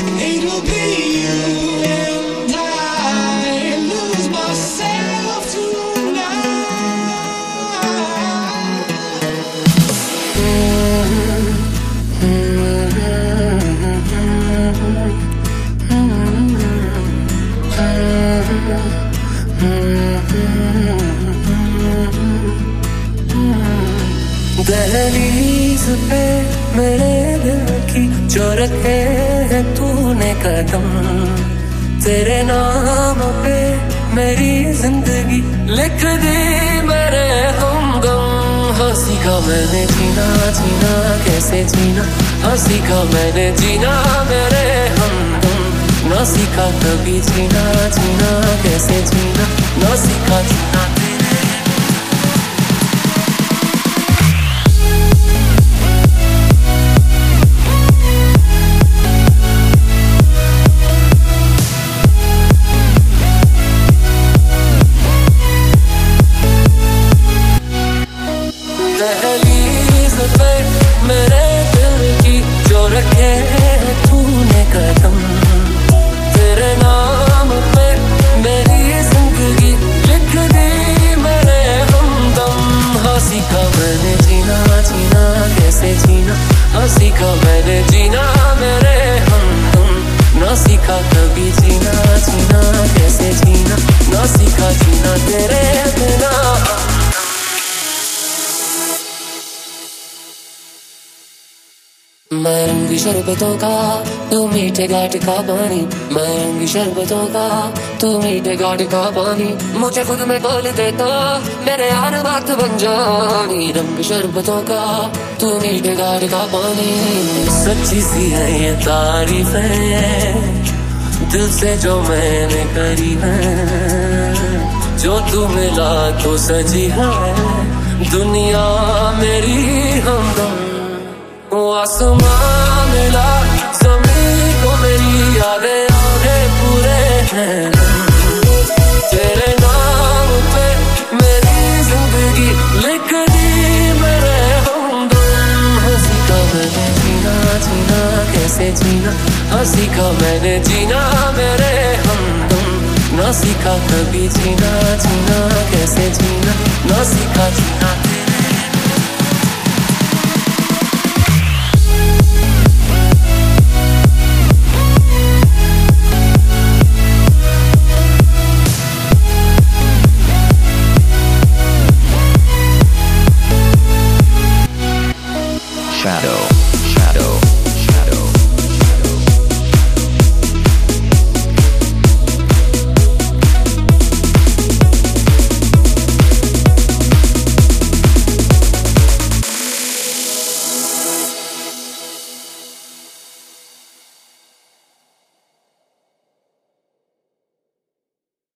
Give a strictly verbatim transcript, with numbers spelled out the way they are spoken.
It'll be you and I lose myself दहलीज पे मेरे दिल की जो रखे है तूने कदम, तेरे नाम पे मेरी जिंदगी लिख दी मेरे हमगम। हंसी का मैंने जीना जीना कैसे जीना, हंसी का मैंने जीना मेरे हमगम। ना सीखा कभी जीना जीना कैसे जीना, ना सीखा जीना तेरे। दहलीज पे मेरे दिल की जो रखे है तूने कदम, तेरे नाम पे मेरी जिंदगी लिख दी मेरे हमदम। हंसी का मैंने जीना जीना कैसे जीना, हंसी का मैंने जीना मेरे हमदम। ना सीखा कभी जीना जीना कैसे जीना, ना सीखा जीना तेरे बिना। मैं रंगी शरबतों का तू मीठे घाट का पानी, मैं रंगी शरबतों का तू मीठे घाट का पानी। मुझे खुद में खोल देता मेरे यार बात बन जानी, रंग शरबतों का तू मीठे घाट का पानी। सच्ची सी है ये तारीफ है दिल से जो मैंने करी है, जो तू मिला तो सजी है दुनिया मेरी हमदम। वो आसमां मिला ज़मीन को मेरी यादें आधे पूरे हैं, तेरे नाम पे मेरी जिंदगी लिख दी मेरे हमदम। हंसी का मैंने जीना जीना कैसे जीना, हंसी का मैंने जीना मेरे हमदम। ना सीखा कभी जीना जीना कैसे जीना, ना सीखा जीना।